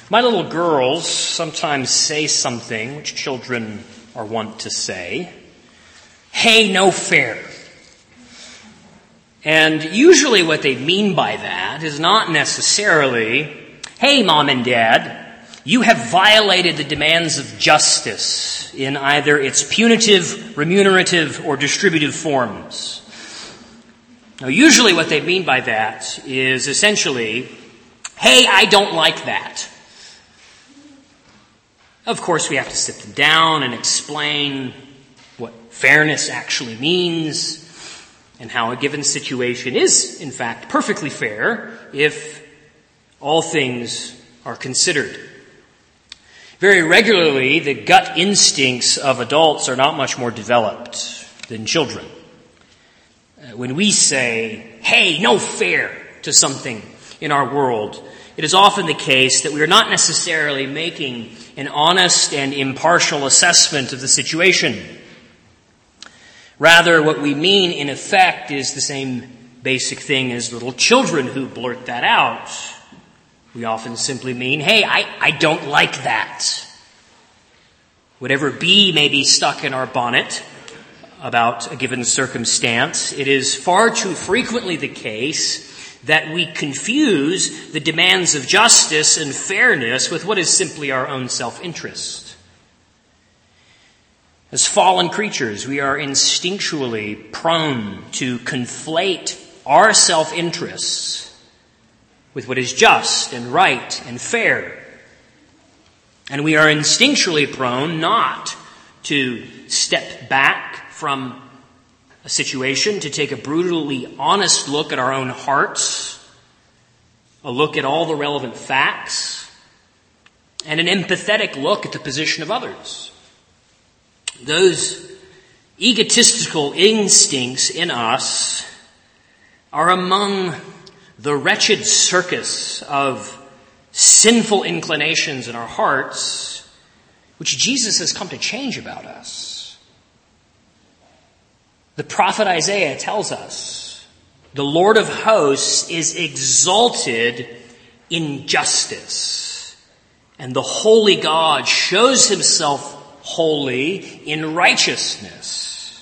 My little girls sometimes say something which children are wont to say. Hey, no fair. And usually what they mean by that is not necessarily, hey, Mom and Dad, you have violated the demands of justice in either its punitive, remunerative, or distributive forms. Now, usually what they mean by that is essentially, hey, I don't like that. Of course, we have to sit them down and explain what fairness actually means and how a given situation is, in fact, perfectly fair if all things are considered. Very regularly, the gut instincts of adults are not much more developed than children. When we say, hey, no fair to something in our world, it is often the case that we are not necessarily making an honest and impartial assessment of the situation. Rather, what we mean, in effect, is the same basic thing as little children who blurt that out. We often simply mean, hey, I don't like that. Whatever bee may be stuck in our bonnet about a given circumstance, it is far too frequently the case that we confuse the demands of justice and fairness with what is simply our own self-interest. As fallen creatures, we are instinctually prone to conflate our self-interests with what is just and right and fair. And we are instinctually prone not to step back from a situation, to take a brutally honest look at our own hearts, a look at all the relevant facts, and an empathetic look at the position of others. Those egotistical instincts in us are among the wretched circus of sinful inclinations in our hearts, which Jesus has come to change about us. The prophet Isaiah tells us, the Lord of hosts is exalted in justice, and the holy God shows himself holy in righteousness.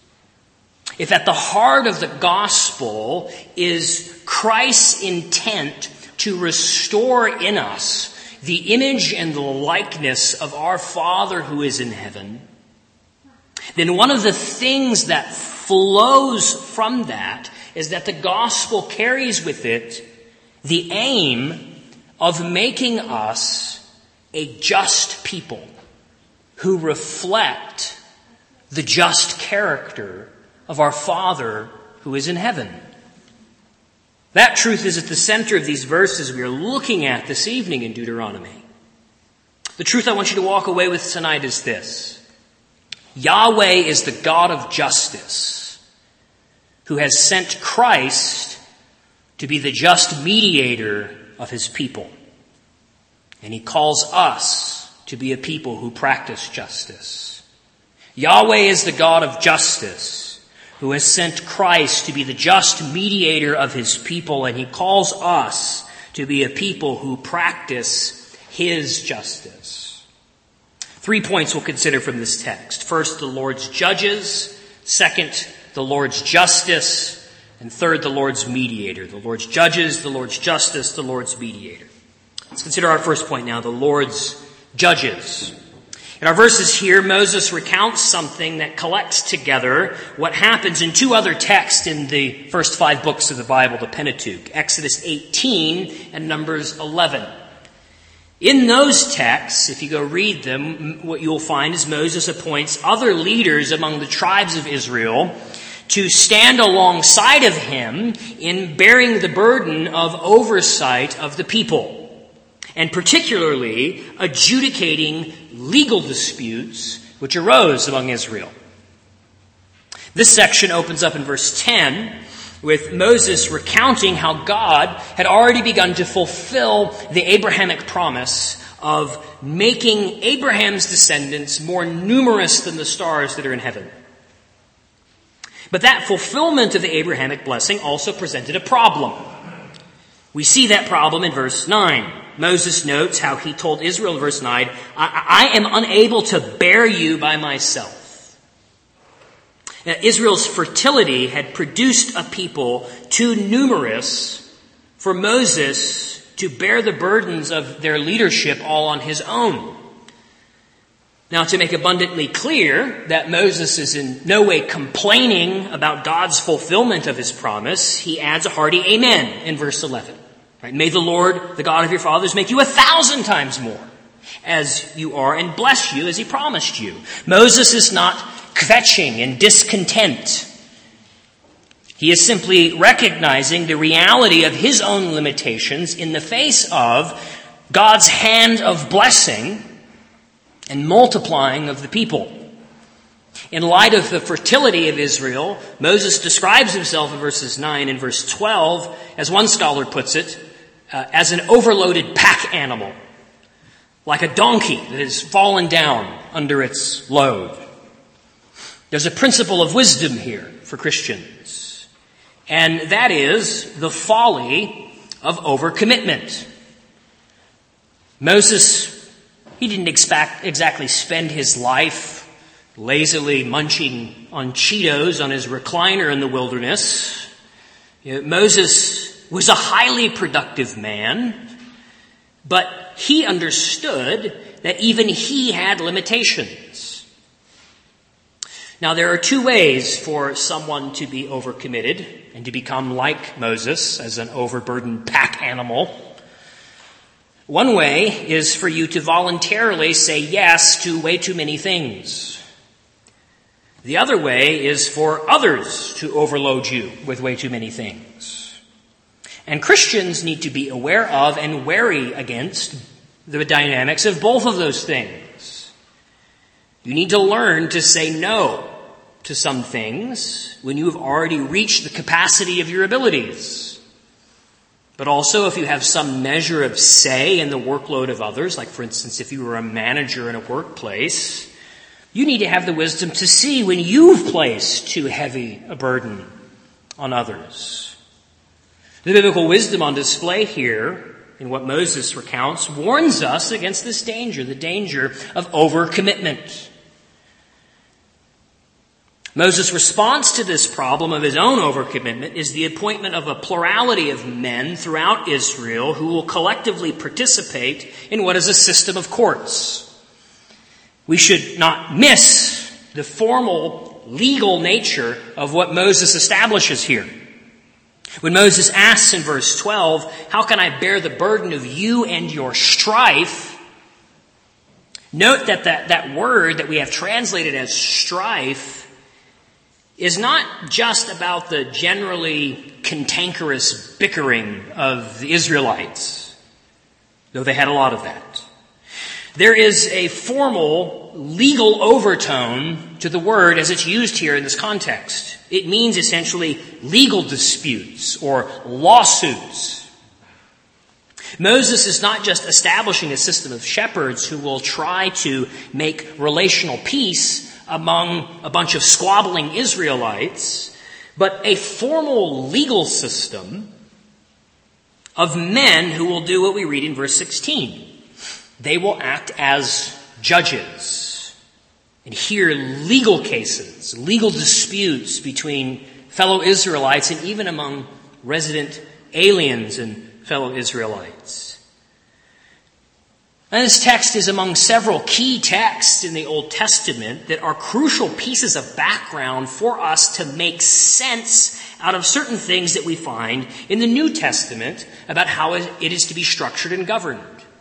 If at the heart of the gospel is Christ's intent to restore in us the image and the likeness of our Father who is in heaven, then one of the things that flows from that is that the gospel carries with it the aim of making us a just people who reflect the just character of our Father who is in heaven. That truth is at the center of these verses we are looking at this evening in Deuteronomy. The truth I want you to walk away with tonight is this. Yahweh is the God of justice, who has sent Christ to be the just mediator of his people. And he calls us to be a people who practice justice. Yahweh is the God of justice, who has sent Christ to be the just mediator of his people, and he calls us to be a people who practice his justice. 3 points we'll consider from this text. First, the Lord's judges. Second, the Lord's justice. And third, the Lord's mediator. The Lord's judges, the Lord's justice, the Lord's mediator. Let's consider our first point now, the Lord's judges. In our verses here, Moses recounts something that collects together what happens in two other texts in the first 5 books of the Bible, the Pentateuch, Exodus 18 and Numbers 11. In those texts, if you go read them, what you'll find is Moses appoints other leaders among the tribes of Israel to stand alongside of him in bearing the burden of oversight of the people, and particularly adjudicating legal disputes which arose among Israel. This section opens up in verse 10 with Moses recounting how God had already begun to fulfill the Abrahamic promise of making Abraham's descendants more numerous than the stars that are in heaven. But that fulfillment of the Abrahamic blessing also presented a problem. We see that problem in verse 9. Moses notes how he told Israel, verse 9, I am unable to bear you by myself. Now, Israel's fertility had produced a people too numerous for Moses to bear the burdens of their leadership all on his own. Now, to make abundantly clear that Moses is in no way complaining about God's fulfillment of his promise, he adds a hearty amen in verse 11. Right? May the Lord, the God of your fathers, make you 1,000 times more as you are and bless you as he promised you. Moses is not kvetching and discontent. He is simply recognizing the reality of his own limitations in the face of God's hand of blessing and multiplying of the people. In light of the fertility of Israel, Moses describes himself in verses 9 and verse 12, as one scholar puts it, as an overloaded pack animal, like a donkey that has fallen down under its load. There's a principle of wisdom here for Christians, and that is the folly of overcommitment. Moses, he didn't exactly spend his life lazily munching on Cheetos on his recliner in the wilderness. Moses was a highly productive man, but he understood that even he had limitations. Now, there are two ways for someone to be overcommitted and to become like Moses as an overburdened pack animal. One way is for you to voluntarily say yes to way too many things. The other way is for others to overload you with way too many things. And Christians need to be aware of and wary against the dynamics of both of those things. You need to learn to say no to some things when you have already reached the capacity of your abilities. But also, if you have some measure of say in the workload of others, like for instance, if you were a manager in a workplace, you need to have the wisdom to see when you've placed too heavy a burden on others. The biblical wisdom on display here, in what Moses recounts, warns us against this danger, the danger of overcommitment. Moses' response to this problem of his own overcommitment is the appointment of a plurality of men throughout Israel who will collectively participate in what is a system of courts. We should not miss the formal legal nature of what Moses establishes here. When Moses asks in verse 12, how can I bear the burden of you and your strife? Note that that word that we have translated as strife is not just about the generally cantankerous bickering of the Israelites, though they had a lot of that. There is a formal legal overtone to the word as it's used here in this context. It means essentially legal disputes or lawsuits. Moses is not just establishing a system of shepherds who will try to make relational peace among a bunch of squabbling Israelites, but a formal legal system of men who will do what we read in verse 16. They will act as judges and hear legal cases, legal disputes between fellow Israelites and even among resident aliens and fellow Israelites. And this text is among several key texts in the Old Testament that are crucial pieces of background for us to make sense out of certain things that we find in the New Testament about how it is to be structured and governed.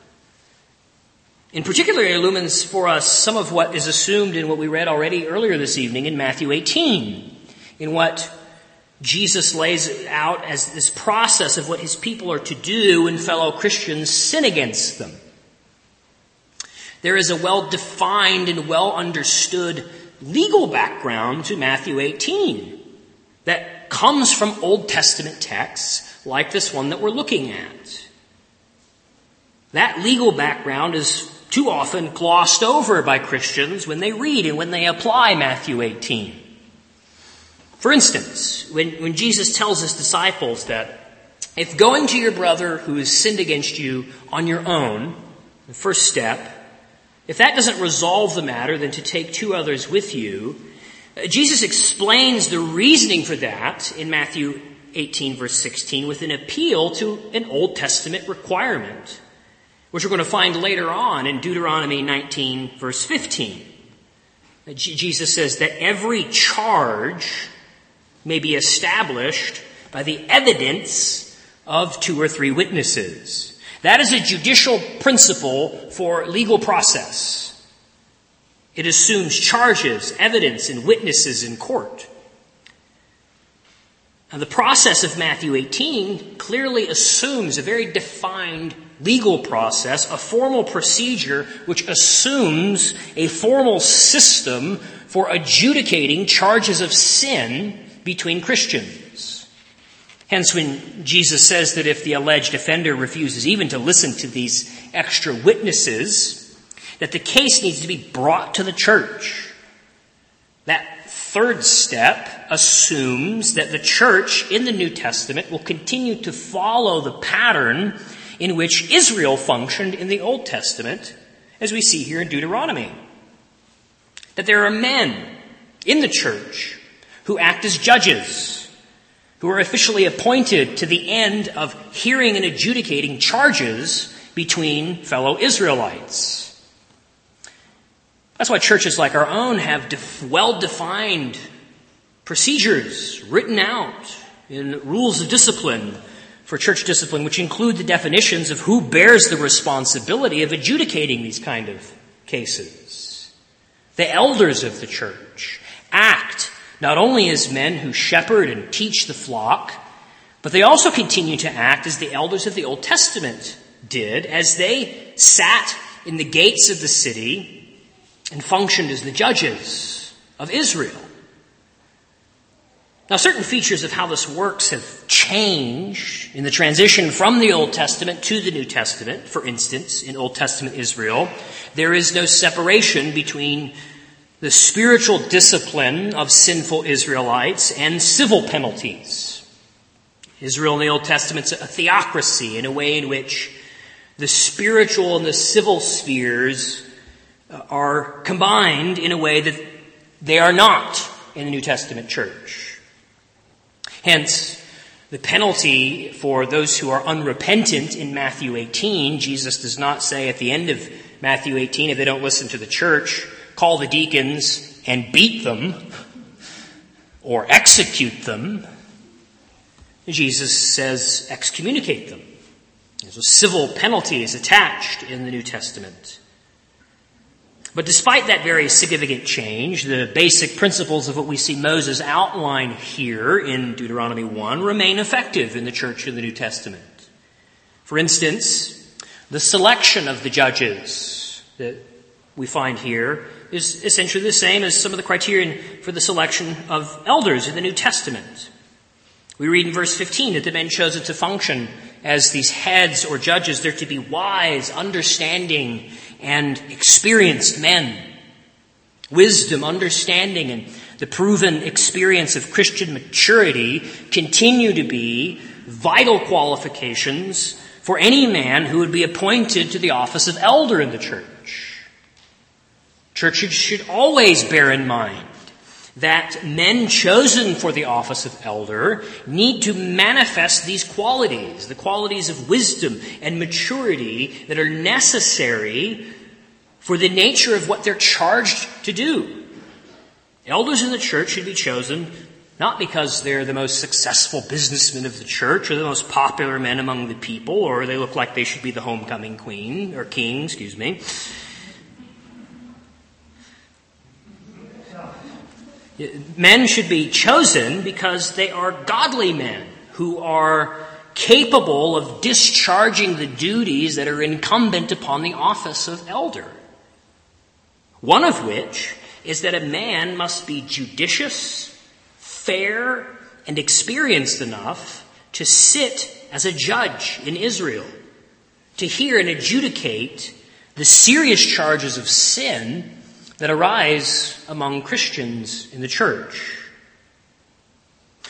In particular, it illumines for us some of what is assumed in what we read already earlier this evening in Matthew 18, in what Jesus lays out as this process of what his people are to do when fellow Christians sin against them. There is a well-defined and well-understood legal background to Matthew 18 that comes from Old Testament texts like this one that we're looking at. That legal background is too often glossed over by Christians when they read and when they apply Matthew 18. For instance, when Jesus tells his disciples that If going to your brother who has sinned against you on your own, the first step, if that doesn't resolve the matter, then to take 2 others with you. Jesus explains the reasoning for that in Matthew 18, verse 16, with an appeal to an Old Testament requirement, which we're going to find later on in Deuteronomy 19, verse 15. Jesus says that every charge may be established by the evidence of 2 or 3 witnesses. That is a judicial principle for legal process. It assumes charges, evidence, and witnesses in court. Now, the process of Matthew 18 clearly assumes a very defined legal process, a formal procedure which assumes a formal system for adjudicating charges of sin between Christians. Hence, when Jesus says that if the alleged offender refuses even to listen to these extra witnesses, that the case needs to be brought to the church. That third step assumes that the church in the New Testament will continue to follow the pattern in which Israel functioned in the Old Testament, as we see here in Deuteronomy. That there are men in the church who act as judges, who are officially appointed to the end of hearing and adjudicating charges between fellow Israelites. That's why churches like our own have well-defined procedures written out in rules of discipline for church discipline, which include the definitions of who bears the responsibility of adjudicating these kind of cases. The elders of the church act not only as men who shepherd and teach the flock, but they also continue to act as the elders of the Old Testament did, as they sat in the gates of the city and functioned as the judges of Israel. Now, certain features of how this works have changed in the transition from the Old Testament to the New Testament. For instance, in Old Testament Israel, there is no separation between the spiritual discipline of sinful Israelites and civil penalties. Israel in the Old Testament is a theocracy in a way in which the spiritual and the civil spheres are combined in a way that they are not in the New Testament church. Hence, the penalty for those who are unrepentant in Matthew 18, Jesus does not say at the end of Matthew 18, if they don't listen to the church, call the deacons and beat them or execute them. Jesus says excommunicate them. There's a civil penalty is attached in the New Testament. But despite that very significant change, the basic principles of what we see Moses outline here in Deuteronomy 1 remain effective in the church in the New Testament. For instance, the selection of the judges that we find here is essentially the same as some of the criterion for the selection of elders in the New Testament. We read in verse 15 that the men chosen to function as these heads or judges, they're to be wise, understanding, and experienced men. Wisdom, understanding, and the proven experience of Christian maturity continue to be vital qualifications for any man who would be appointed to the office of elder in the church. Churches should always bear in mind that men chosen for the office of elder need to manifest these qualities, the qualities of wisdom and maturity that are necessary for the nature of what they're charged to do. Elders in the church should be chosen not because they're the most successful businessmen of the church or the most popular men among the people, or they look like they should be the homecoming queen or king, Men should be chosen because they are godly men who are capable of discharging the duties that are incumbent upon the office of elder. One of which is that a man must be judicious, fair, and experienced enough to sit as a judge in Israel, to hear and adjudicate the serious charges of sin that arise among Christians in the church.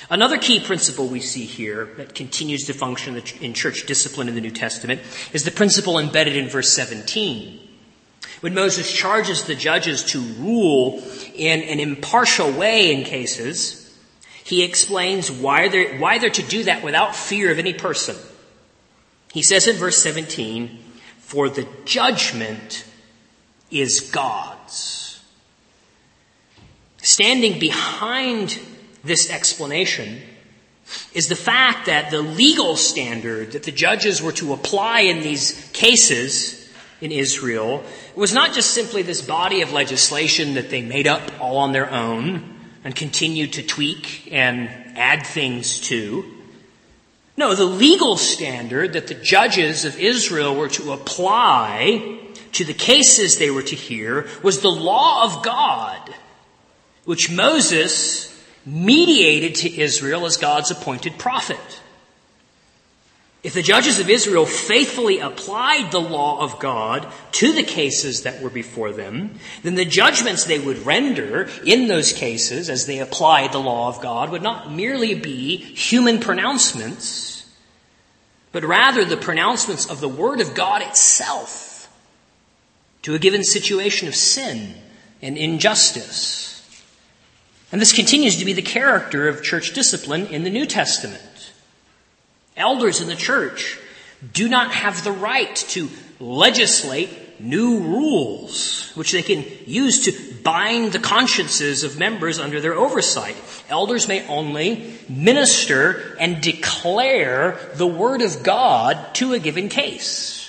Another key principle we see here that continues to function in church discipline in the New Testament is the principle embedded in verse 17. When Moses charges the judges to rule in an impartial way in cases, he explains why they're to do that without fear of any person. He says in verse 17, "For the judgment is God's." Standing behind this explanation is the fact that the legal standard that the judges were to apply in these cases in Israel was not just simply this body of legislation that they made up all on their own and continued to tweak and add things to. No, the legal standard that the judges of Israel were to apply to the cases they were to hear was the law of God, which Moses mediated to Israel as God's appointed prophet. If the judges of Israel faithfully applied the law of God to the cases that were before them, then the judgments they would render in those cases as they applied the law of God would not merely be human pronouncements, but rather the pronouncements of the Word of God itself to a given situation of sin and injustice. And this continues to be the character of church discipline in the New Testament. Elders in the church do not have the right to legislate new rules, which they can use to bind the consciences of members under their oversight. Elders may only minister and declare the Word of God to a given case.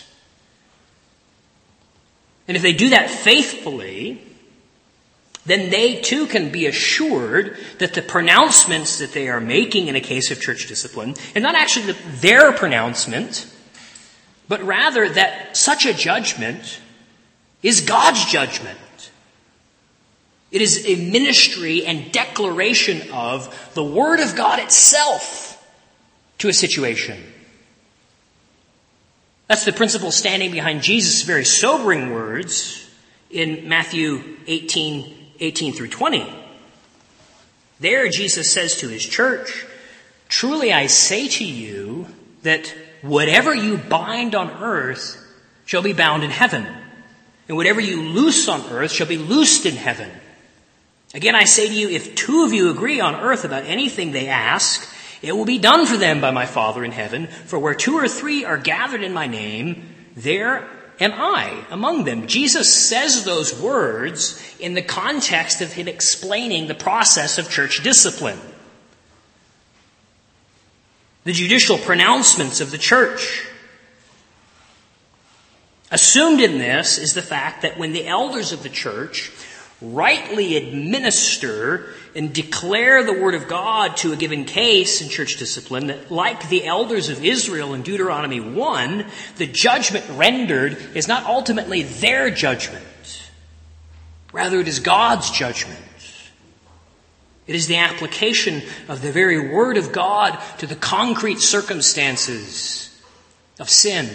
And if they do that faithfully, then they too can be assured that the pronouncements that they are making in a case of church discipline are not actually their pronouncement, but rather that such a judgment is God's judgment. It is a ministry and declaration of the Word of God itself to a situation. That's the principle standing behind Jesus' very sobering words in Matthew 18 through 20. There Jesus says to his church, "Truly I say to you that whatever you bind on earth shall be bound in heaven, and whatever you loose on earth shall be loosed in heaven. Again I say to you, if two of you agree on earth about anything they ask, it will be done for them by my Father in heaven. For where two or three are gathered in my name, there am I among them." Jesus says those words in the context of him explaining the process of church discipline. The judicial pronouncements of the church. Assumed in this is the fact that when the elders of the church rightly administer and declare the Word of God to a given case in church discipline, that like the elders of Israel in Deuteronomy 1, the judgment rendered is not ultimately their judgment. Rather, it is God's judgment. It is the application of the very Word of God to the concrete circumstances of sin.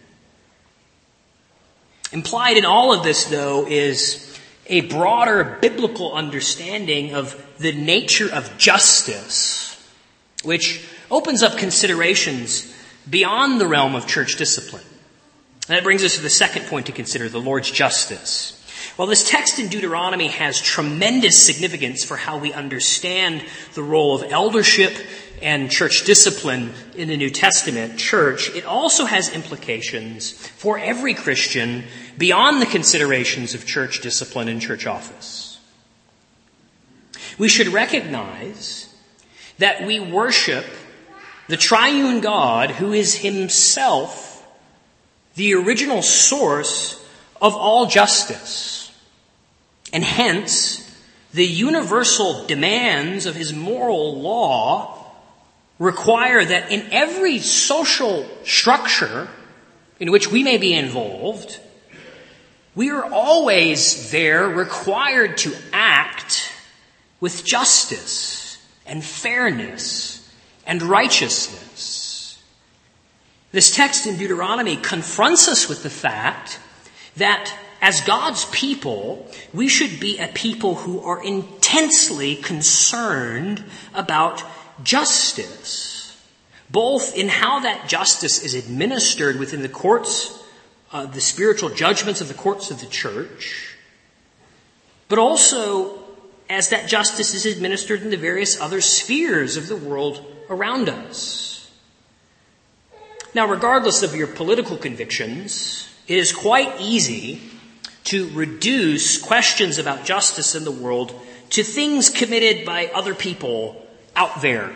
Implied in all of this, though, is a broader biblical understanding of the nature of justice, which opens up considerations beyond the realm of church discipline. And that brings us to the second point to consider, the Lord's justice. While this text in Deuteronomy has tremendous significance for how we understand the role of eldership and church discipline in the New Testament church, it also has implications for every Christian beyond the considerations of church discipline and church office. We should recognize that we worship the triune God who is himself the original source of all justice, and hence the universal demands of his moral law require that in every social structure in which we may be involved, we are always there required to act with justice and fairness and righteousness. This text in Deuteronomy confronts us with the fact that as God's people, we should be a people who are intensely concerned about justice, both in how that justice is administered within the courts, the spiritual judgments of the courts of the church, but also as that justice is administered in the various other spheres of the world around us. Now, regardless of your political convictions, it is quite easy to reduce questions about justice in the world to things committed by other people out there,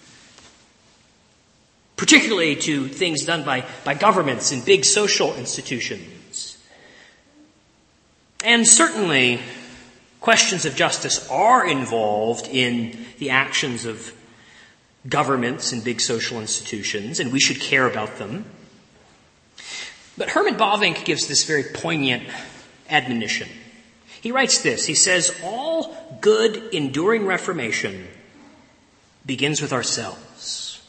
particularly to things done by governments and big social institutions. And certainly, questions of justice are involved in the actions of governments and big social institutions, and we should care about them. But Herman Bavinck gives this very poignant admonition. He writes this. He says, all good, enduring reformation begins with ourselves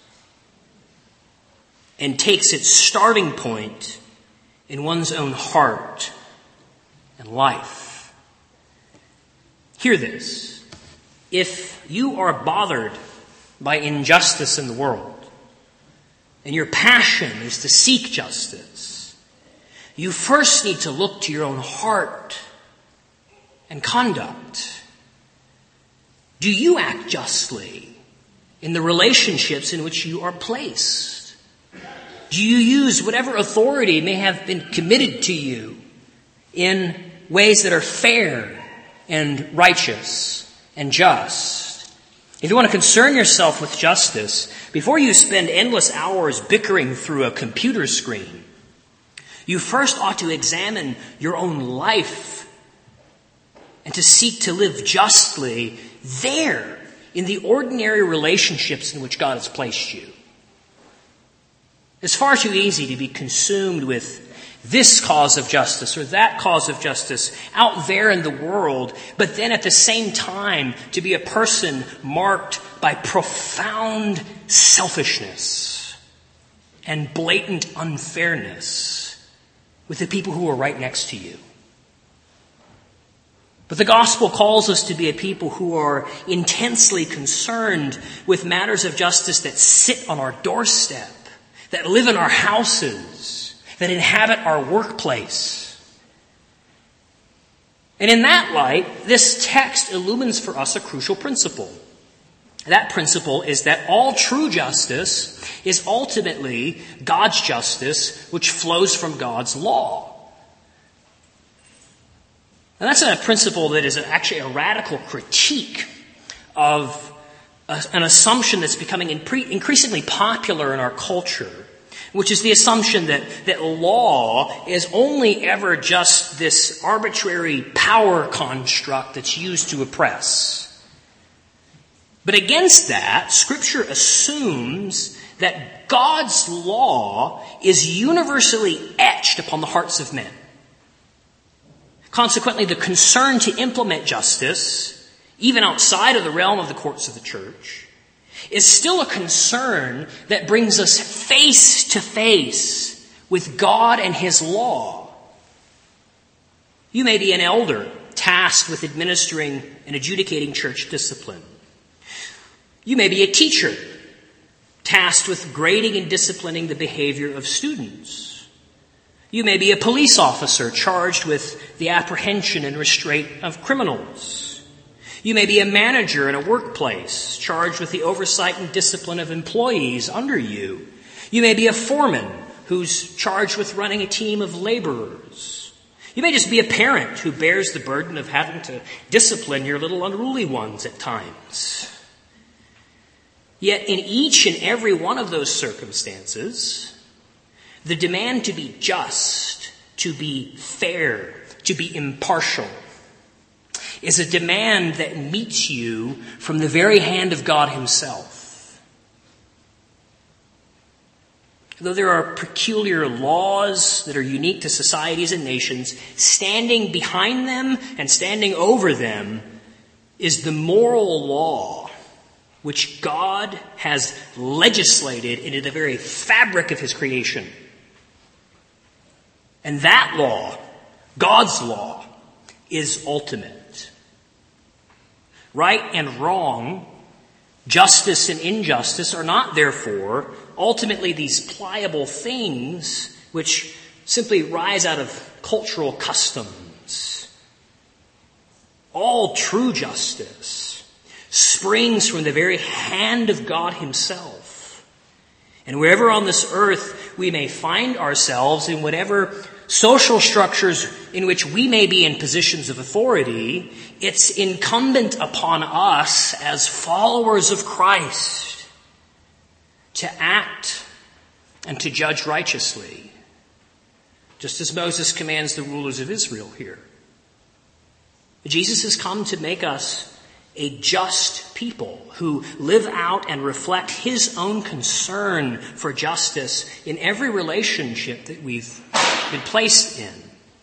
and takes its starting point in one's own heart and life. Hear this. If you are bothered by injustice in the world, and your passion is to seek justice, you first need to look to your own heart and conduct. Do you act justly in the relationships in which you are placed? Do you use whatever authority may have been committed to you in ways that are fair and righteous and just? If you want to concern yourself with justice, before you spend endless hours bickering through a computer screen, you first ought to examine your own life and to seek to live justly there in the ordinary relationships in which God has placed you. It's far too easy to be consumed with this cause of justice or that cause of justice out there in the world, but then at the same time to be a person marked by profound selfishness and blatant unfairness with the people who are right next to you. But the gospel calls us to be a people who are intensely concerned with matters of justice that sit on our doorstep, that live in our houses, that inhabit our workplace. And in that light, this text illumines for us a crucial principle. That principle is that all true justice is ultimately God's justice, which flows from God's law. And that's a principle that is actually a radical critique of an assumption that's becoming increasingly popular in our culture, which is the assumption that law is only ever just this arbitrary power construct that's used to oppress. But against that, Scripture assumes that God's law is universally etched upon the hearts of men. Consequently, the concern to implement justice, even outside of the realm of the courts of the church, is still a concern that brings us face to face with God and His law. You may be an elder tasked with administering and adjudicating church discipline. You may be a teacher tasked with grading and disciplining the behavior of students. You may be a police officer charged with the apprehension and restraint of criminals. You may be a manager in a workplace charged with the oversight and discipline of employees under you. You may be a foreman who's charged with running a team of laborers. You may just be a parent who bears the burden of having to discipline your little unruly ones at times. Yet in each and every one of those circumstances, the demand to be just, to be fair, to be impartial, is a demand that meets you from the very hand of God Himself. Though there are peculiar laws that are unique to societies and nations, standing behind them and standing over them is the moral law which God has legislated into the very fabric of His creation. And that law, God's law, is ultimate. Right and wrong Justice and injustice are not, therefore, ultimately these pliable things which simply rise out of cultural customs. All true justice springs from the very hand of God himself. And wherever on this earth we may find ourselves, in whatever social structures in which we may be in positions of authority, it's incumbent upon us as followers of Christ to act and to judge righteously, just as Moses commands the rulers of Israel here. Jesus has come to make us a just people who live out and reflect his own concern for justice in every relationship that we've been placed in.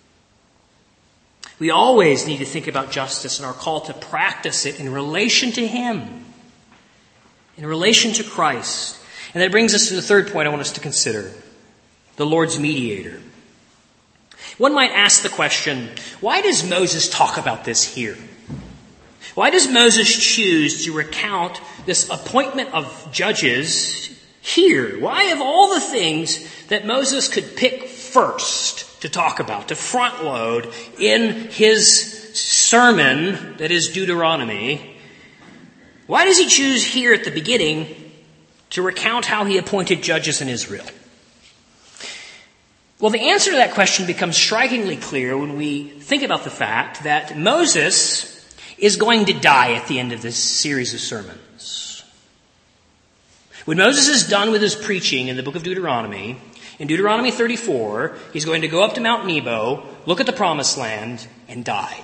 We always need to think about justice and are called to practice it in relation to him, in relation to Christ. And that brings us to the third point I want us to consider, the Lord's mediator. One might ask the question, why does Moses talk about this here? Why does Moses choose to recount this appointment of judges here? Why, of all the things that Moses could pick first to talk about, to front load in his sermon, that is Deuteronomy, why does he choose here at the beginning to recount how he appointed judges in Israel? Well, the answer to that question becomes strikingly clear when we think about the fact that Moses is going to die at the end of this series of sermons. When Moses is done with his preaching in the book of Deuteronomy, in Deuteronomy 34, he's going to go up to Mount Nebo, look at the promised land, and die.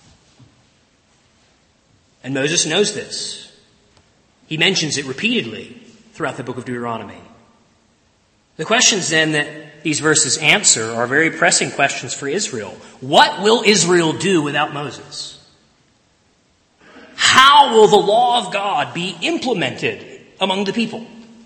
And Moses knows this. He mentions it repeatedly throughout the book of Deuteronomy. The questions then that these verses answer are very pressing questions for Israel. What will Israel do without Moses? How will the law of God be implemented among the people?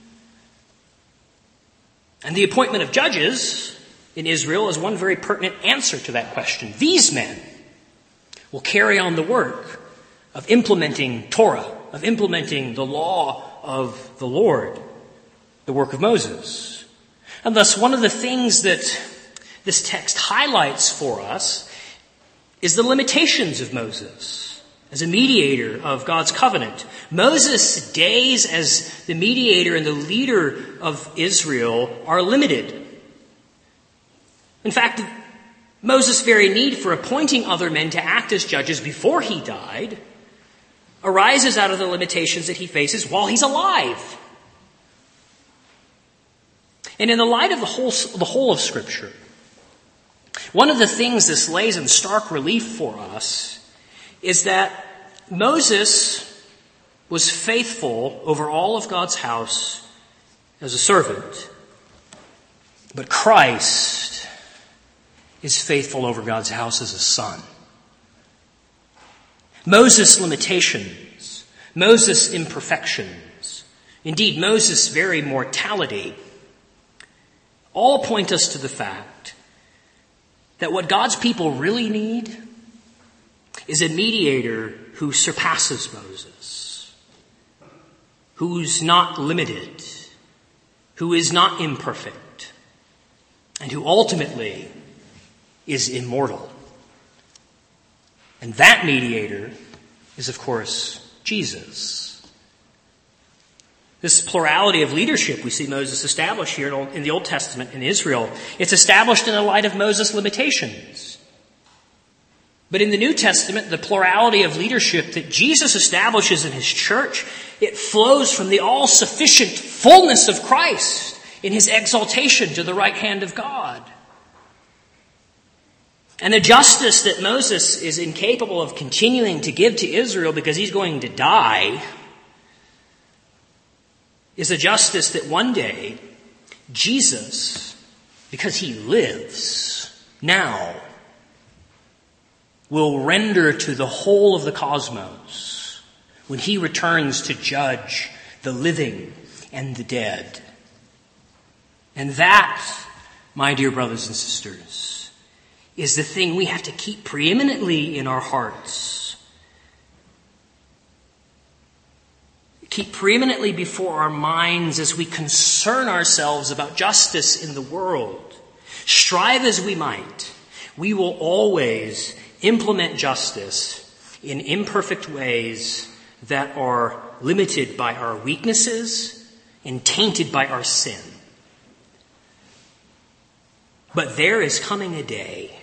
And the appointment of judges in Israel is one very pertinent answer to that question. These men will carry on the work of implementing Torah, of implementing the law of the Lord, the work of Moses. And thus, one of the things that this text highlights for us is the limitations of Moses as a mediator of God's covenant. Moses' days as the mediator and the leader of Israel are limited. In fact, Moses' very need for appointing other men to act as judges before he died arises out of the limitations that he faces while he's alive. And in the light of the whole of Scripture, one of the things this lays in stark relief for us is that Moses was faithful over all of God's house as a servant, but Christ is faithful over God's house as a son. Moses' limitations, Moses' imperfections, indeed Moses' very mortality, all point us to the fact that what God's people really need is a mediator who surpasses Moses, who's not limited, who is not imperfect, and who ultimately is immortal. And that mediator is, of course, Jesus. This plurality of leadership we see Moses establish here in the Old Testament in Israel, it's established in the light of Moses' limitations. But in the New Testament, the plurality of leadership that Jesus establishes in his church, it flows from the all-sufficient fullness of Christ in his exaltation to the right hand of God. And the justice that Moses is incapable of continuing to give to Israel because he's going to die is a justice that one day Jesus, because he lives now, will render to the whole of the cosmos when he returns to judge the living and the dead. And that, my dear brothers and sisters, is the thing we have to keep preeminently in our hearts. keep preeminently before our minds as we concern ourselves about justice in the world. Strive as we might, we will always implement justice in imperfect ways that are limited by our weaknesses and tainted by our sin. But there is coming a day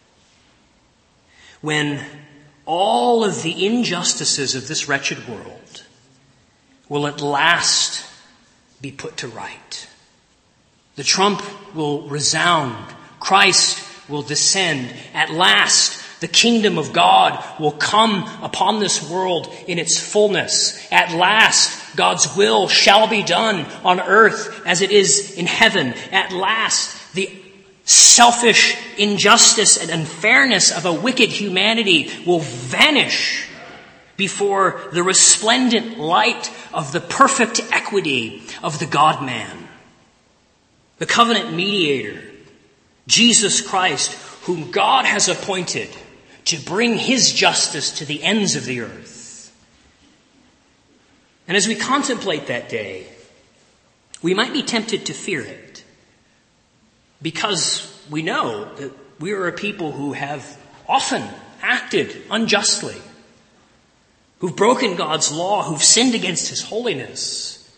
when all of the injustices of this wretched world will at last be put to right. The trump will resound. Christ will descend. At last, the kingdom of God will come upon this world in its fullness. At last, God's will shall be done on earth as it is in heaven. At last, the selfish injustice and unfairness of a wicked humanity will vanish before the resplendent light of the perfect equity of the God-man, the covenant mediator, Jesus Christ, whom God has appointed to bring his justice to the ends of the earth. And as we contemplate that day, we might be tempted to fear it, because we know that we are a people who have often acted unjustly, who've broken God's law, who've sinned against his holiness.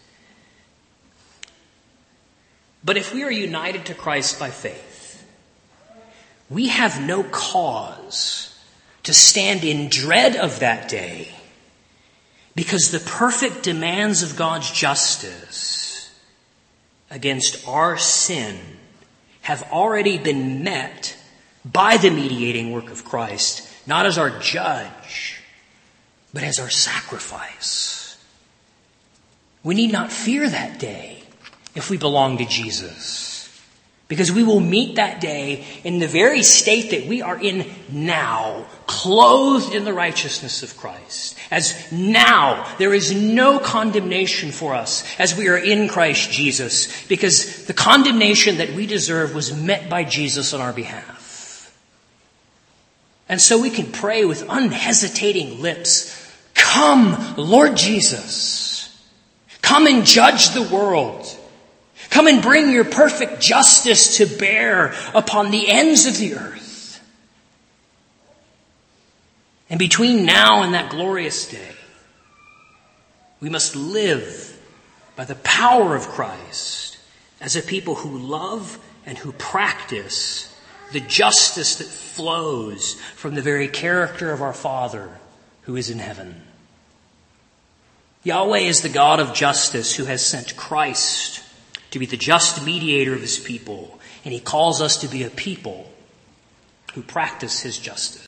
But if we are united to Christ by faith, we have no cause to stand in dread of that day, because the perfect demands of God's justice against our sin have already been met by the mediating work of Christ, not as our judge, but as our sacrifice. We need not fear that day if we belong to Jesus, because we will meet that day in the very state that we are in now, clothed in the righteousness of Christ. As now there is no condemnation for us as we are in Christ Jesus, because the condemnation that we deserve was met by Jesus on our behalf. And so we can pray with unhesitating lips, "Come, Lord Jesus. Come and judge the world. Come and bring your perfect justice to bear upon the ends of the earth." And between now and that glorious day, we must live by the power of Christ as a people who love and who practice the justice that flows from the very character of our Father who is in heaven. Yahweh is the God of justice who has sent Christ to be the just mediator of his people, and he calls us to be a people who practice his justice.